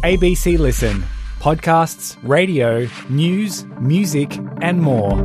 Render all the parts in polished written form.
ABC Listen. Podcasts, radio, news, music and more.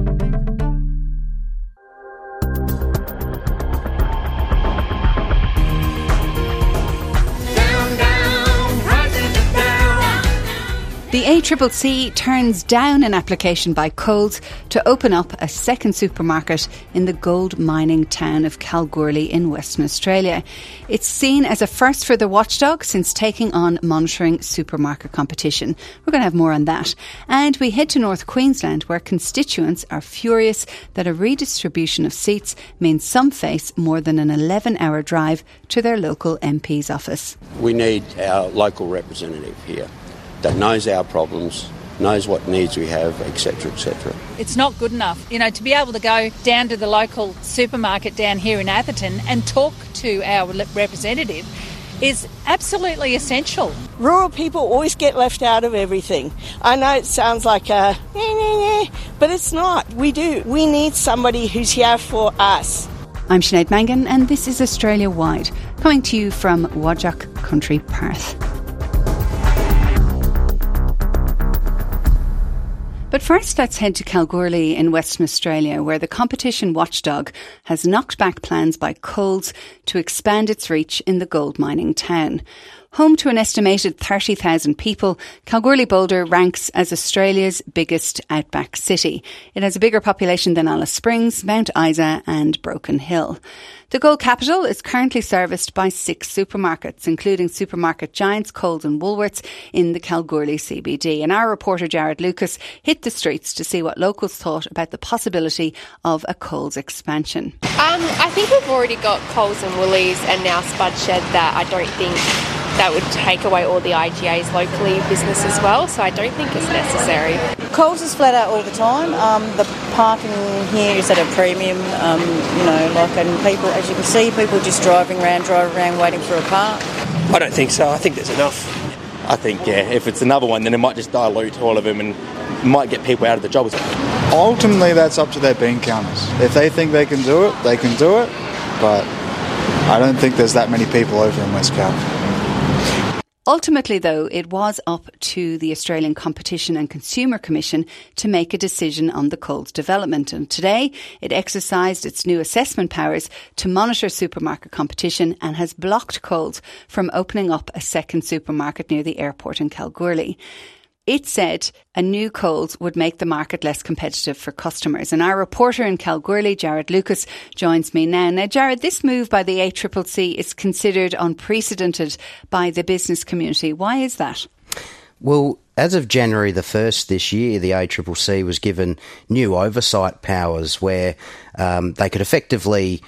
The ACCC turns down an application by Coles to open up a second supermarket in the gold mining town of Kalgoorlie in Western Australia. It's seen as a first for the watchdog since taking on monitoring supermarket competition. We're going to have more on that. And we head to North Queensland, where constituents are furious that a redistribution of seats means some face more than an 11-hour drive to their local MP's office. We need our local representative here that knows our problems, knows what needs we have, etc., etc. It's not good enough, to be able to go down to the local supermarket down here in Atherton and talk to our representative is absolutely essential. Rural people always get left out of everything. I know it sounds like but it's not. We do. We need somebody who's here for us. I'm Sinead Mangan and this is Australia Wide, coming to you from Whadjuk Country, Perth. But first, let's head to Kalgoorlie in Western Australia, where the competition watchdog has knocked back plans by Coles to expand its reach in the gold mining town. Home to an estimated 30,000 people, Kalgoorlie-Boulder ranks as Australia's biggest outback city. It has a bigger population than Alice Springs, Mount Isa and Broken Hill. The gold capital is currently serviced by 6 supermarkets, including supermarket giants Coles and Woolworths in the Kalgoorlie CBD. And our reporter Jared Lucas hit the streets to see what locals thought about the possibility of a Coles expansion. I think we've already got Coles and Woolies and now Spud Shed that I don't think that would take away all the IGA's locally business as well, so I don't think it's necessary. Coles is flat out all the time. The parking here is at a premium, and people, as you can see, people just driving around waiting for a car. I don't think so. I think there's enough. I think, if it's another one, then it might just dilute all of them and might get people out of the job. Ultimately, that's up to their bean counters. If they think they can do it, they can do it, but I don't think there's that many people over in West Cal. Ultimately, though, it was up to the Australian Competition and Consumer Commission to make a decision on the Coles development. And today, it exercised its new assessment powers to monitor supermarket competition and has blocked Coles from opening up a second supermarket near the airport in Kalgoorlie. It said a new Coles would make the market less competitive for customers. And our reporter in Kalgoorlie, Jared Lucas, joins me now. Now, Jared, this move by the ACCC is considered unprecedented by the business community. Why is that? Well, as of January the 1st this year, the ACCC was given new oversight powers where they could effectively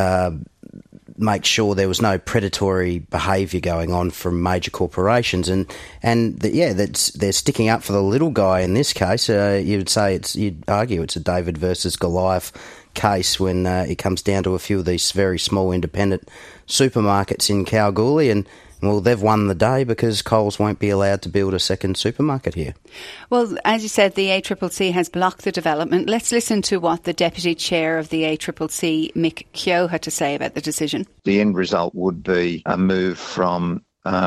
make sure there was no predatory behaviour going on from major corporations, they're sticking up for the little guy in this case. You'd argue it's a David versus Goliath case when it comes down to a few of these very small independent supermarkets in Kalgoorlie, and well, they've won the day because Coles won't be allowed to build a second supermarket here. Well, as you said, the ACCC has blocked the development. Let's listen to what the Deputy Chair of the ACCC, Mick Keogh, had to say about the decision. The end result would be a move from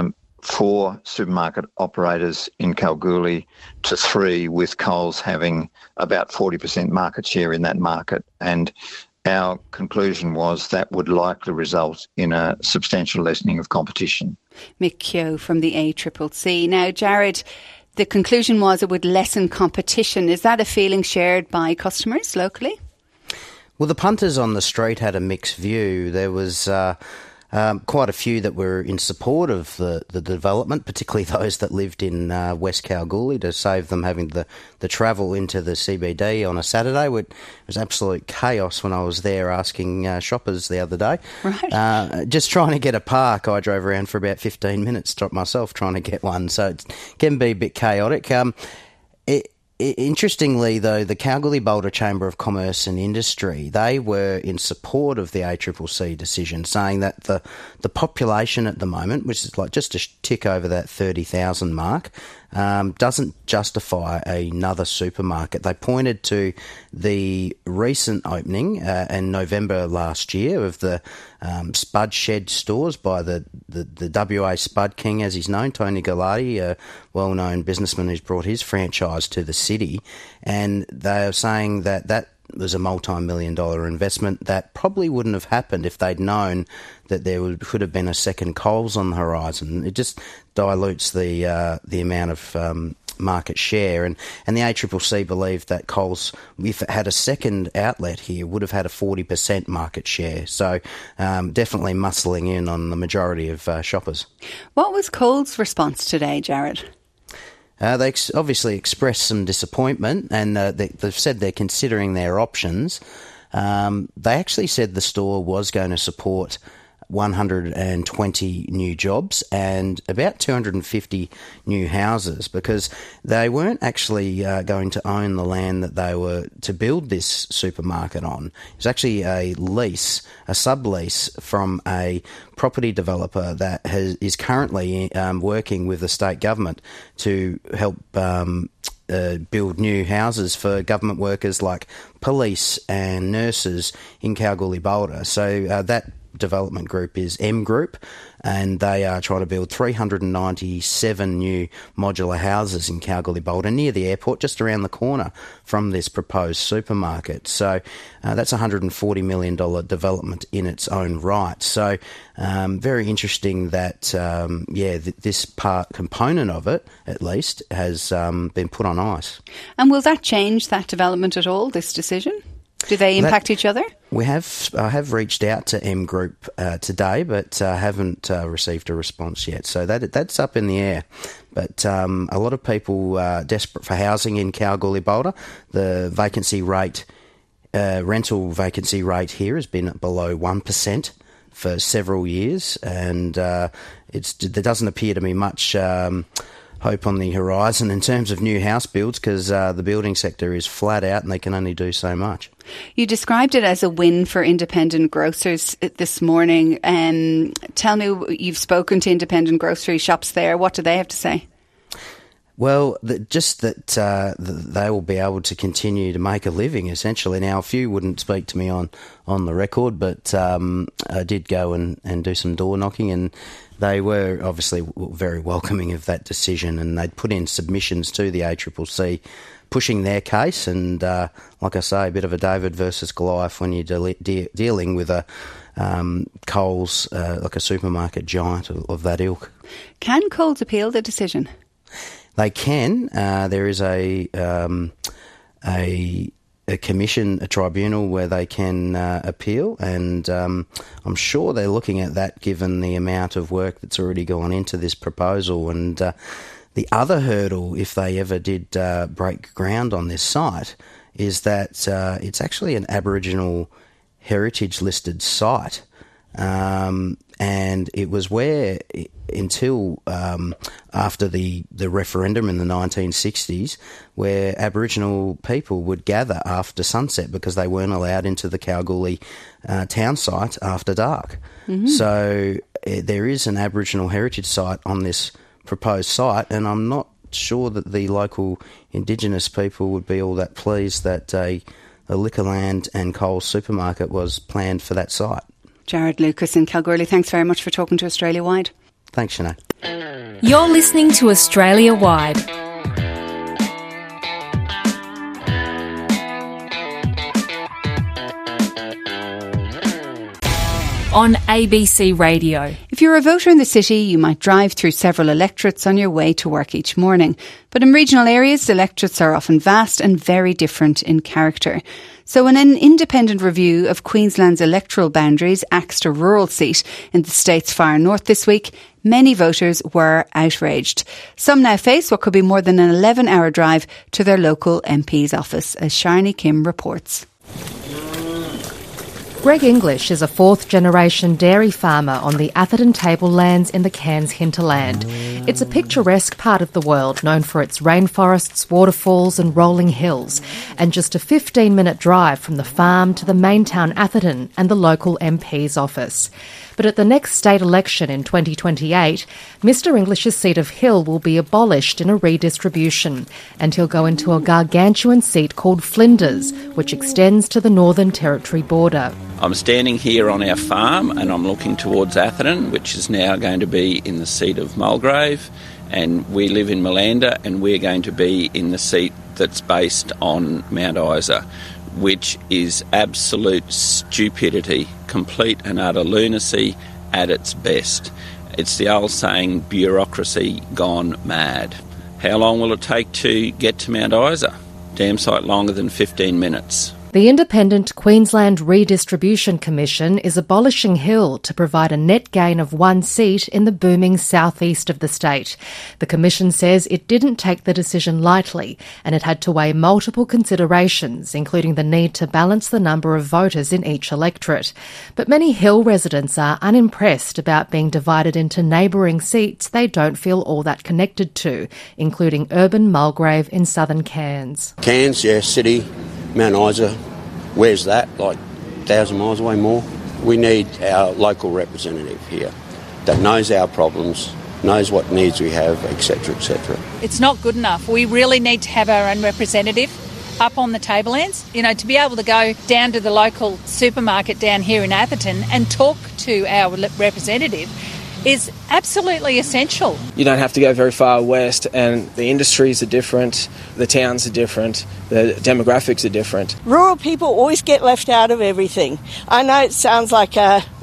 4 supermarket operators in Kalgoorlie to 3, with Coles having about 40% market share in that market. And our conclusion was that would likely result in a substantial lessening of competition. Mick Keogh from the ACCC. Now, Jared, the conclusion was it would lessen competition. Is that a feeling shared by customers locally? Well, the punters on the street had a mixed view. There was quite a few that were in support of the development, particularly those that lived in West Kalgoorlie, to save them having the travel into the CBD on a Saturday. It was absolute chaos when I was there asking shoppers the other day. Right. Just trying to get a park, I drove around for about 15 minutes myself trying to get one, so it can be a bit chaotic. Interestingly, though, the Kalgoorlie-Boulder Chamber of Commerce and Industry, they were in support of the ACCC decision, saying that the population at the moment, which is like just a tick over that 30,000 mark, doesn't justify another supermarket. They pointed to the recent opening in November last year of the Spud Shed stores by the WA Spud King, as he's known, Tony Galati, a well-known businessman who's brought his franchise to the city. And they are saying that was a multi-million-dollar investment that probably wouldn't have happened if they'd known that there could have been a second Coles on the horizon. It just dilutes the amount of market share, and the ACCC believed that Coles, if it had a second outlet here, would have had a 40% market share. So definitely muscling in on the majority of shoppers. What was Coles' response today, Jared? They obviously expressed some disappointment, and they've said they're considering their options. They actually said the store was going to support 120 new jobs and about 250 new houses, because they weren't actually going to own the land that they were to build this supermarket on. It was actually a lease, a sublease from a property developer that is currently working with the state government to help build new houses for government workers like police and nurses in Kalgoorlie-Boulder. So that development group is M Group, and they are trying to build 397 new modular houses in Kalgoorlie-Boulder near the airport, just around the corner from this proposed supermarket. So that's a $140 million development in its own right. So very interesting that, this component of it, at least, has been put on ice. And will that change that development at all, this decision? Do they impact each other? I have reached out to M Group today, but haven't received a response yet. So that's up in the air. But a lot of people are desperate for housing in Kalgoorlie-Boulder. The vacancy rate, rental vacancy rate here has been below 1% for several years, and there doesn't appear to be much hope on the horizon in terms of new house builds, because the building sector is flat out and they can only do so much. You described it as a win for independent grocers this morning. Tell me, you've spoken to independent grocery shops there. What do they have to say? Well, just that they will be able to continue to make a living, essentially. Now, a few wouldn't speak to me on the record, but I did go and do some door knocking, and they were obviously very welcoming of that decision, and they'd put in submissions to the ACCC pushing their case. And like I say, a bit of a David versus Goliath when you're dealing with a Coles, like a supermarket giant of that ilk. Can Coles appeal the decision? They can. There is a commission, a tribunal where they can appeal, and I'm sure they're looking at that given the amount of work that's already gone into this proposal. And the other hurdle, if they ever did break ground on this site, is that it's actually an Aboriginal heritage listed site. And it was where, until after the referendum in the 1960s, where Aboriginal people would gather after sunset because they weren't allowed into the Kalgoorlie town site after dark. Mm-hmm. So there is an Aboriginal heritage site on this proposed site, and I'm not sure that the local Indigenous people would be all that pleased that a Liquorland and Coles supermarket was planned for that site. Jared Lucas in Kalgoorlie, thanks very much for talking to Australia Wide. Thanks, Sinead. You're listening to Australia Wide. On ABC Radio. If you're a voter in the city, you might drive through several electorates on your way to work each morning. But in regional areas, electorates are often vast and very different in character. So when an independent review of Queensland's electoral boundaries axed a rural seat in the state's far north this week, many voters were outraged. Some now face what could be more than an 11-hour drive to their local MP's office, as Sharni Kim reports. Greg English is a fourth-generation dairy farmer on the Atherton tablelands in the Cairns hinterland. It's a picturesque part of the world known for its rainforests, waterfalls and rolling hills, and just a 15-minute drive from the farm to the main town Atherton and the local MP's office. But at the next state election in 2028, Mr English's seat of Hill will be abolished in a redistribution, and he'll go into a gargantuan seat called Flinders, which extends to the Northern Territory border. I'm standing here on our farm and I'm looking towards Atherton, which is now going to be in the seat of Mulgrave, and we live in Malanda and we're going to be in the seat that's based on Mount Isa, which is absolute stupidity, complete and utter lunacy at its best. It's the old saying, bureaucracy gone mad. How long will it take to get to Mount Isa? Damn sight longer than 15 minutes. The Independent Queensland Redistribution Commission is abolishing Hill to provide a net gain of 1 seat in the booming southeast of the state. The Commission says it didn't take the decision lightly and it had to weigh multiple considerations, including the need to balance the number of voters in each electorate. But many Hill residents are unimpressed about being divided into neighbouring seats they don't feel all that connected to, including urban Mulgrave in southern Cairns. Cairns, yeah, city. Mount Isa, where's that? Like 1,000 miles away more? We need our local representative here that knows our problems, knows what needs we have, etc., etc. It's not good enough. We really need to have our own representative up on the tablelands, to be able to go down to the local supermarket down here in Atherton and talk to our representative is absolutely essential. You don't have to go very far west, and the industries are different, the towns are different, the demographics are different. Rural people always get left out of everything. I know it sounds like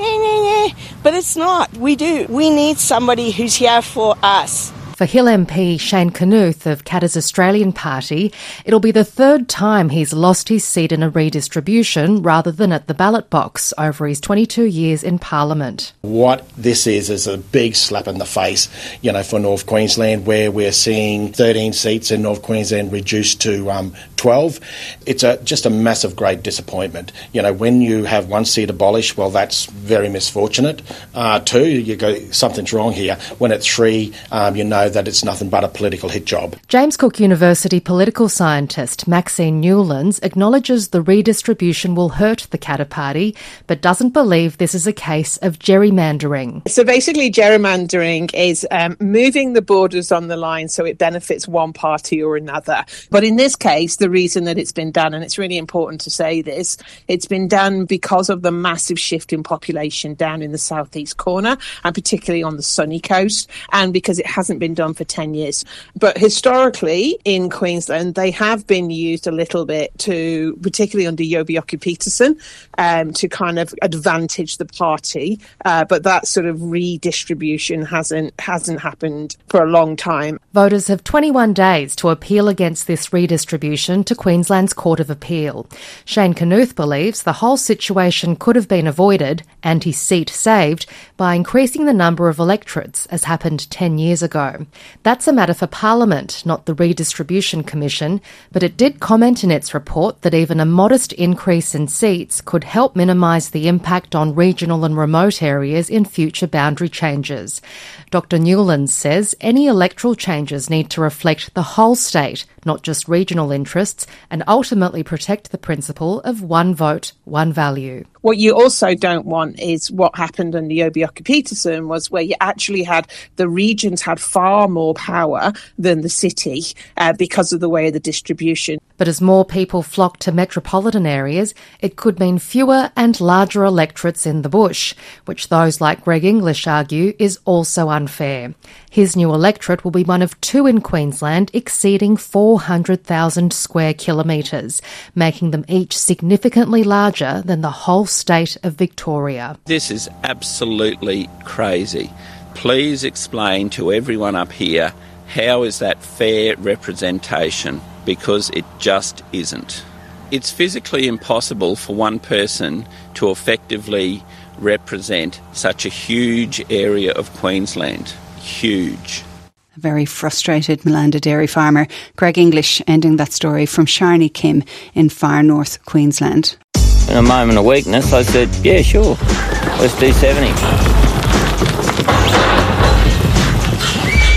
but it's not. We do. We need somebody who's here for us. For Hill MP Shane Knuth of Katter's Australian Party, it'll be the third time he's lost his seat in a redistribution rather than at the ballot box over his 22 years in Parliament. What this is a big slap in the face, for North Queensland, where we're seeing 13 seats in North Queensland reduced to 12. It's just a massive, great disappointment. When you have 1 seat abolished, well, that's very misfortunate. 2, you go, something's wrong here. When it's 3, that it's nothing but a political hit job. James Cook University political scientist Maxine Newlands acknowledges the redistribution will hurt the Katter Party, but doesn't believe this is a case of gerrymandering. So basically gerrymandering is moving the borders on the line so it benefits one party or another. But in this case, the reason that it's been done, and it's really important to say this, it's been done because of the massive shift in population down in the southeast corner, and particularly on the sunny coast, and because it hasn't been done for 10 years. But historically in Queensland, they have been used a little bit to, particularly under Yobioki-Peterson, to kind of advantage the party. But that sort of redistribution hasn't happened for a long time. Voters have 21 days to appeal against this redistribution to Queensland's Court of Appeal. Shane Knuth believes the whole situation could have been avoided and his seat saved by increasing the number of electorates, as happened 10 years ago. That's a matter for Parliament, not the Redistribution Commission, but it did comment in its report that even a modest increase in seats could help minimise the impact on regional and remote areas in future boundary changes. Dr Newlands says any electoral changes need to reflect the whole state, not just regional interests, and ultimately protect the principle of one vote, one value. What you also don't want is what happened under Yobioki-Peterson, was where you actually had the regions had far more power than the city because of the way of the distribution. But as more people flock to metropolitan areas, it could mean fewer and larger electorates in the bush, which those like Greg English argue is also unfair. His new electorate will be one of 2 in Queensland exceeding 400,000 square kilometres, making them each significantly larger than the whole state of Victoria. This is absolutely crazy. Please explain to everyone up here, how is that fair representation? Because it just isn't. It's physically impossible for one person to effectively represent such a huge area of Queensland. Huge. A very frustrated Malanda dairy farmer, Greg English, ending that story from Sharni Kim in far north Queensland. In a moment of weakness, I said, yeah, sure, let's do 70.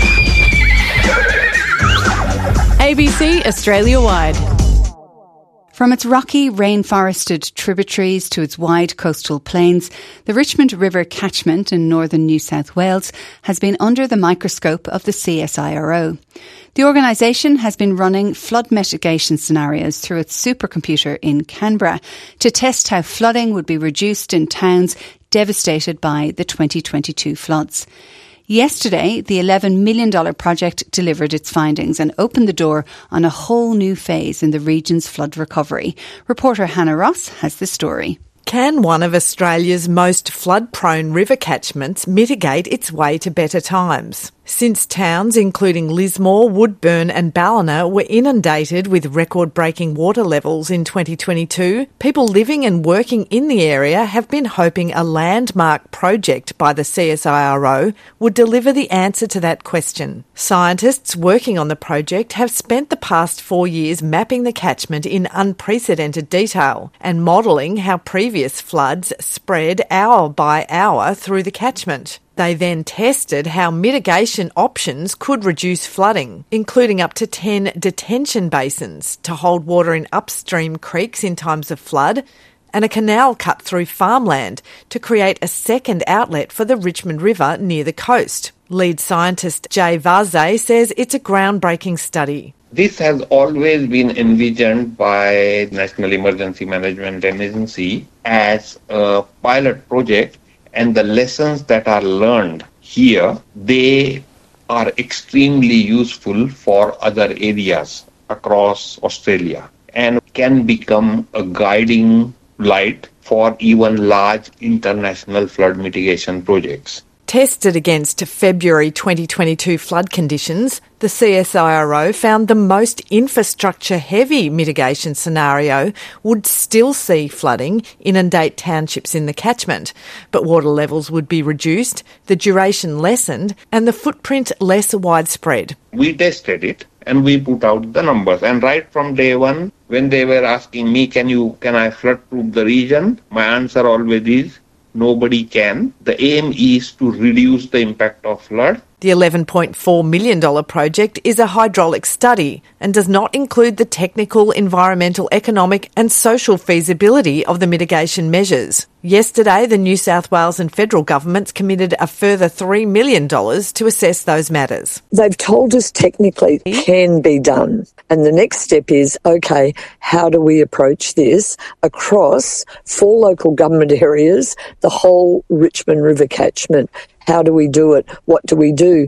ABC Australia-wide. From its rocky, rainforested tributaries to its wide coastal plains, the Richmond River catchment in northern New South Wales has been under the microscope of the CSIRO. The organisation has been running flood mitigation scenarios through its supercomputer in Canberra to test how flooding would be reduced in towns devastated by the 2022 floods. Yesterday, the $11 million project delivered its findings and opened the door on a whole new phase in the region's flood recovery. Reporter Hannah Ross has the story. Can one of Australia's most flood-prone river catchments mitigate its way to better times? Since towns including Lismore, Woodburn and Ballina were inundated with record-breaking water levels in 2022, people living and working in the area have been hoping a landmark project by the CSIRO would deliver the answer to that question. Scientists working on the project have spent the past 4 years mapping the catchment in unprecedented detail and modelling how previous floods spread hour by hour through the catchment. They then tested how mitigation options could reduce flooding, including up to 10 detention basins to hold water in upstream creeks in times of flood, and a canal cut through farmland to create a second outlet for the Richmond River near the coast. Lead scientist Jay Vaze says it's a groundbreaking study. This has always been envisioned by National Emergency Management Agency as a pilot project, and the lessons that are learned here, they are extremely useful for other areas across Australia and can become a guiding light for even large international flood mitigation projects. Tested against February 2022 flood conditions, the CSIRO found the most infrastructure-heavy mitigation scenario would still see flooding inundate townships in the catchment, but water levels would be reduced, the duration lessened, and the footprint less widespread. We tested it and we put out the numbers. And right from day one, when they were asking me, can I flood-proof the region? My answer always is, nobody can. The aim is to reduce the impact of flood. The $11.4 million project is a hydraulic study and does not include the technical, environmental, economic and social feasibility of the mitigation measures. Yesterday, the New South Wales and federal governments committed a further $3 million to assess those matters. They've told us technically it can be done. And the next step is, okay, how do we approach this across 4 local government areas, the whole Richmond River catchment? How do we do it? What do we do?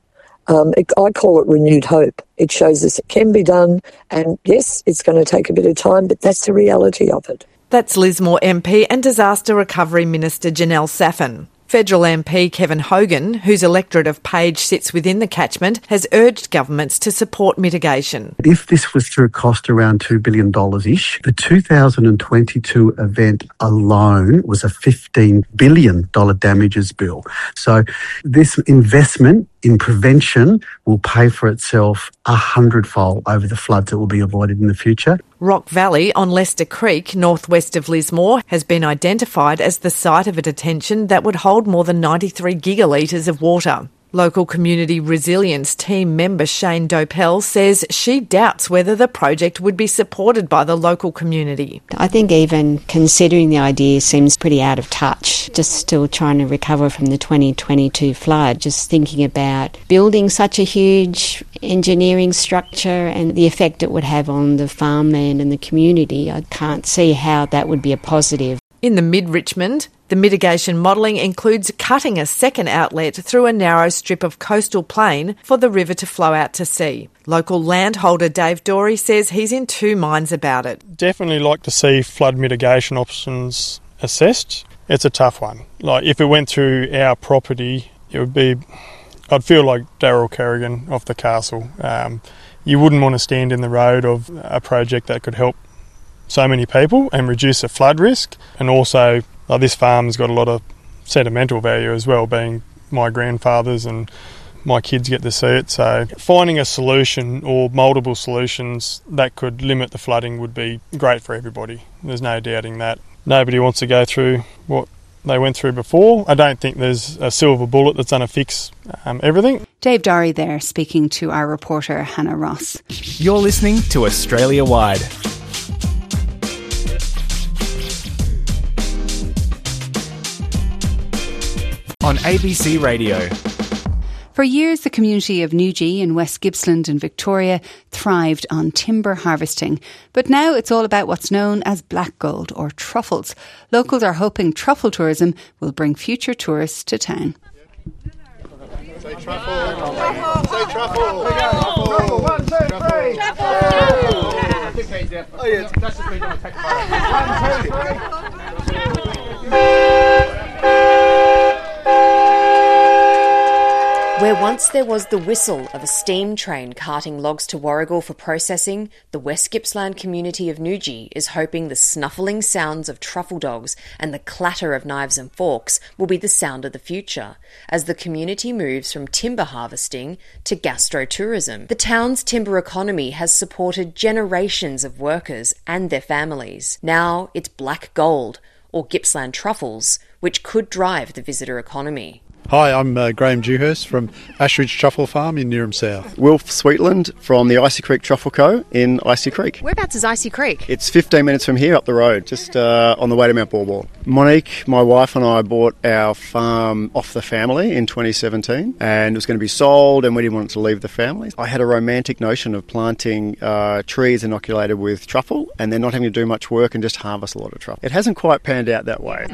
I call it renewed hope. It shows us it can be done. And yes, it's going to take a bit of time, but that's the reality of it. That's Lismore MP and Disaster Recovery Minister Janelle Saffin. Federal MP Kevin Hogan, whose electorate of Page sits within the catchment, has urged governments to support mitigation. If this was to cost around $2 billion-ish, the 2022 event alone was a $15 billion damages bill. So this investment in prevention will pay for itself 100-fold over the floods that will be avoided in the future. Rock Valley on Leicester Creek, northwest of Lismore, has been identified as the site of a detention that would hold more than 93 gigalitres of water. Local Community Resilience team member Shane Dopel says she doubts whether the project would be supported by the local community. I think even considering the idea seems pretty out of touch, just still trying to recover from the 2022 flood, just thinking about building such a huge engineering structure and the effect it would have on the farmland and the community. I can't see how that would be a positive. In the mid-Richmond, the mitigation modelling includes cutting a second outlet through a narrow strip of coastal plain for the river to flow out to sea. Local landholder Dave Dorey says he's in two minds about it. Definitely like to see flood mitigation options assessed. It's a tough one. Like if it went through our property, it would be, I'd feel like Daryl Kerrigan off the castle. You wouldn't want to stand in the road of a project that could help so many people and reduce the flood risk. And also, this farm's got a lot of sentimental value as well, being my grandfather's, and my kids get to see it. So finding a solution or multiple solutions that could limit the flooding would be great for everybody. There's no doubting that. Nobody wants to go through what they went through before. I don't think there's a silver bullet that's going to fix everything. Dave Dorey there speaking to our reporter Hannah Ross. You're listening to Australia Wide. on ABC Radio. For years, the community of Newgee in West Gippsland and Victoria thrived on timber harvesting. But now it's all about what's known as black gold or truffles. Locals are hoping truffle tourism will bring future tourists to town. Say truffle. Say truffle. Truffle. 1, 2, 3. Truffle. Oh yeah, that's just me doing a take photo. 1, 2, 3. Where once there was the whistle of a steam train carting logs to Warragul for processing, the West Gippsland community of Newgee is hoping the snuffling sounds of truffle dogs and the clatter of knives and forks will be the sound of the future, as the community moves from timber harvesting to gastro-tourism. The town's timber economy has supported generations of workers and their families. Now it's black gold, or Gippsland truffles, which could drive the visitor economy. Hi, I'm Graham Dewhurst from Ashridge Truffle Farm in Neerim South. Wilf Sweetland from the Icy Creek Truffle Co. in Icy Creek. Whereabouts is Icy Creek? It's 15 minutes from here up the road, just on the way to Mount Baw Baw. Monique, my wife, and I bought our farm off the family in 2017, and it was going to be sold, and we didn't want it to leave the family. I had a romantic notion of planting trees inoculated with truffle and then not having to do much work and just harvest a lot of truffle. It hasn't quite panned out that way.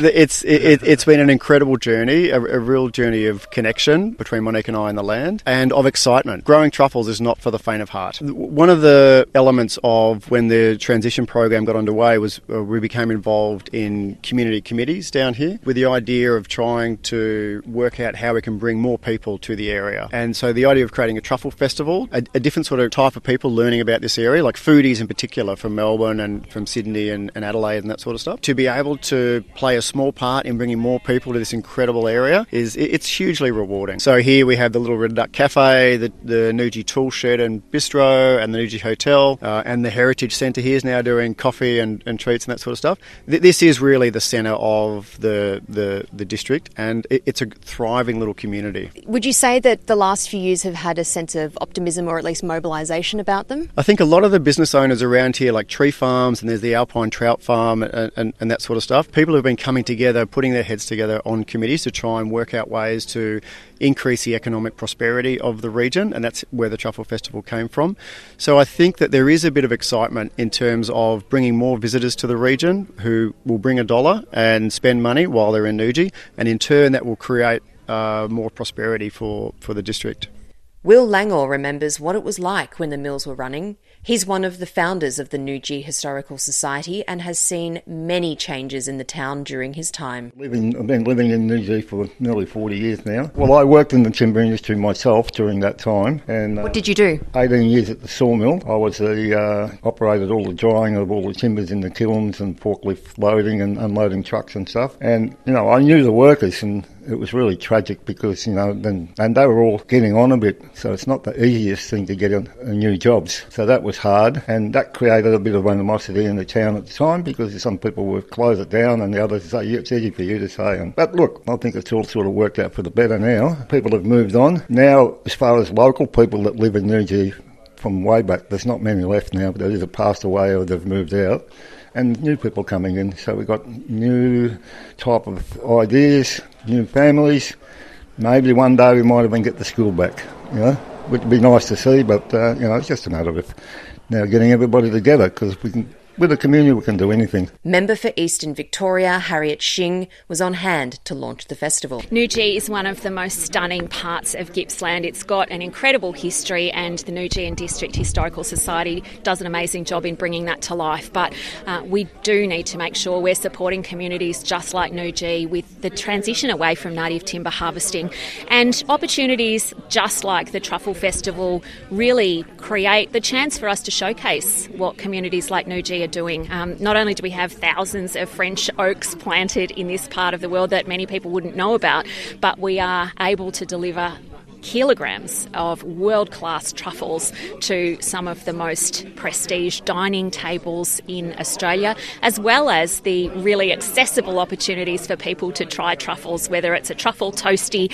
It's been an incredible journey, a real journey of connection between Monique and I and the land, and of excitement. Growing truffles is not for the faint of heart. One of the elements of when the transition program got underway was we became involved in community committees down here with the idea of trying to work out how we can bring more people to the area. And so the idea of creating a truffle festival, a different sort of type of people learning about this area, like foodies in particular from Melbourne and from Sydney and Adelaide and that sort of stuff, to be able to play a small part in bringing more people to this incredible area it's hugely rewarding. So here we have the Little Red Duck Cafe, the Newgee Tool Shed and Bistro, and the Newgee Hotel, and the Heritage Centre here is now doing coffee and treats and that sort of stuff. This is really the centre of the district, and it's a thriving little community. Would you say that the last few years have had a sense of optimism or at least mobilisation about them? I think a lot of the business owners around here, like tree farms, and there's the Alpine Trout Farm and that sort of stuff, people have been coming together, putting their heads together on committees to try and work out ways to increase the economic prosperity of the region, and that's where the Truffle Festival came from. So I think that there is a bit of excitement in terms of bringing more visitors to the region who will bring $1 and spend money while they're in Newgee, and in turn that will create more prosperity for the district. Will Langor remembers what it was like when the mills were running. He's one of the founders of the Newgee Historical Society and has seen many changes in the town during his time. I've been living in Newgee for nearly 40 years now. Well, I worked in the timber industry myself during that time. And what did you do? 18 years at the sawmill. I was operated all the drying of all the timbers in the kilns and forklift loading and unloading trucks and stuff. And, I knew the workers, and it was really tragic because, and they were all getting on a bit, so it's not the easiest thing to get a new jobs. So that was hard, and that created a bit of animosity in the town at the time because some people would close it down and the others say, yeah, it's easy for you to say. But look, I think it's all sort of worked out for the better now. People have moved on. Now, as far as local people that live in Newgee from way back, there's not many left now, but they've either passed away or they've moved out. And new people coming in, so we've got new type of ideas, new families. Maybe one day we might even get the school back, which would be nice to see, but, it's just a matter of now getting everybody together because with the community we can do anything. Member for Eastern Victoria, Harriet Shing, was on hand to launch the festival. Newgee is one of the most stunning parts of Gippsland. It's got an incredible history and the Newgee and District Historical Society does an amazing job in bringing that to life. But we do need to make sure we're supporting communities just like Newgee with the transition away from native timber harvesting. And opportunities just like the Truffle Festival really create the chance for us to showcase what communities like Newgee are doing. Not only do we have thousands of French oaks planted in this part of the world that many people wouldn't know about, but we are able to deliver kilograms of world-class truffles to some of the most prestige dining tables in Australia, as well as the really accessible opportunities for people to try truffles, whether it's a truffle toasty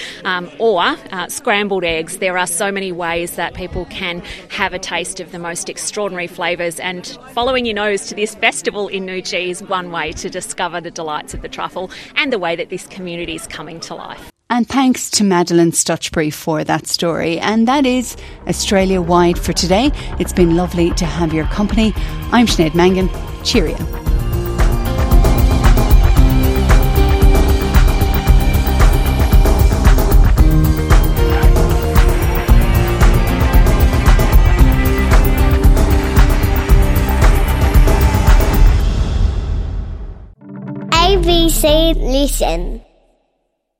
or scrambled eggs. There are so many ways that people can have a taste of the most extraordinary flavours, and following your nose to this festival in Newgee is one way to discover the delights of the truffle and the way that this community is coming to life. And thanks to Madeleine Stutchbury for that story. And that is Australia Wide for today. It's been lovely to have your company. I'm Sinead Mangan. Cheerio. ABC Listen.